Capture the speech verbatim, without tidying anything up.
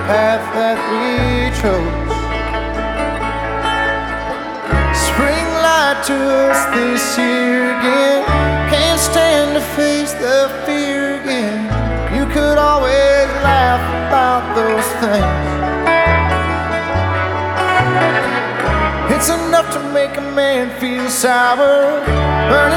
path that we chose. Spring lied to us this year again. Can't stand to face the fear again. You could always laugh about those things. It's enough to make a man feel sour, burning